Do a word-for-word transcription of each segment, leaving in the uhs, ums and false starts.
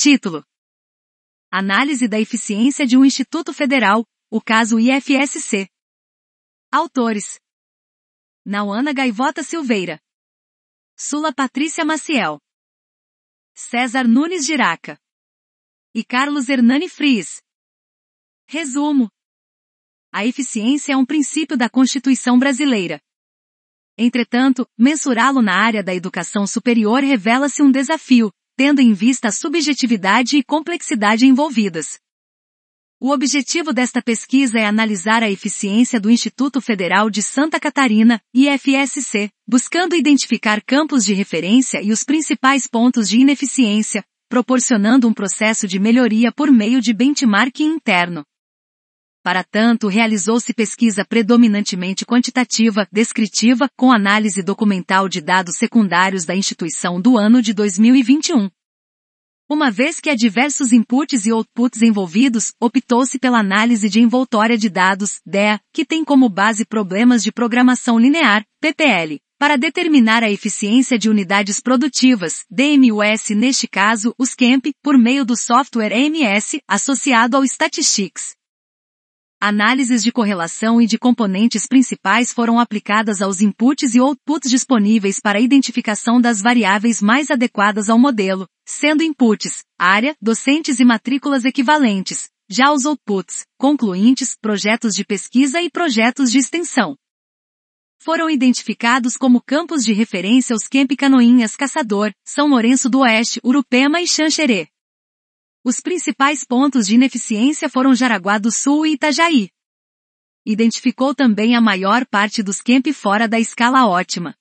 Título: Análise da eficiência de um Instituto Federal, o caso I F S C. Autores: Nauana Gaivota Silveira, Sula Patrícia Maciel, César Nunes Giraca e Carlos Hernani Fries. Resumo: a eficiência é um princípio da Constituição brasileira. Entretanto, mensurá-lo na área da educação superior revela-se um desafio, tendo em vista a subjetividade e complexidade envolvidas. O objetivo desta pesquisa é analisar a eficiência do Instituto Federal de Santa Catarina, I F S C, buscando identificar campos de referência e os principais pontos de ineficiência, proporcionando um processo de melhoria por meio de benchmarking interno. Para tanto, realizou-se pesquisa predominantemente quantitativa, descritiva, com análise documental de dados secundários da instituição do ano de dois mil e vinte e um. Uma vez que há diversos inputs e outputs envolvidos, optou-se pela análise de envoltória de dados, D E A, que tem como base problemas de programação linear, P P L, para determinar a eficiência de unidades produtivas, D M U S, neste caso, o SCAMP, por meio do software E M S, associado ao Statistics. Análises de correlação e de componentes principais foram aplicadas aos inputs e outputs disponíveis para a identificação das variáveis mais adequadas ao modelo, sendo inputs, área, docentes e matrículas equivalentes, já os outputs, concluintes, projetos de pesquisa e projetos de extensão. Foram identificados como campos de referência os Camp Canoinhas Caçador, São Lourenço do Oeste, Urupema e Xanxerê. Os principais pontos de ineficiência foram Jaraguá do Sul e Itajaí. Identificou também a maior parte dos camp fora da escala ótima.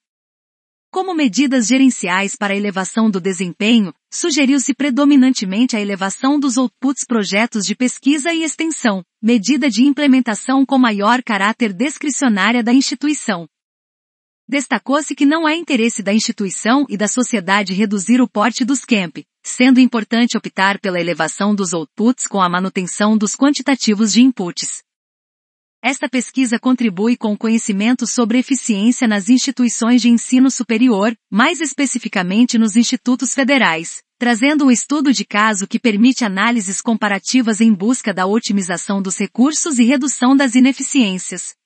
Como medidas gerenciais para a elevação do desempenho, sugeriu-se predominantemente a elevação dos outputs projetos de pesquisa e extensão, medida de implementação com maior caráter discricionária da instituição. Destacou-se que não é interesse da instituição e da sociedade reduzir o porte dos camp, sendo importante optar pela elevação dos outputs com a manutenção dos quantitativos de inputs. Esta pesquisa contribui com o conhecimento sobre eficiência nas instituições de ensino superior, mais especificamente nos institutos federais, trazendo um estudo de caso que permite análises comparativas em busca da otimização dos recursos e redução das ineficiências.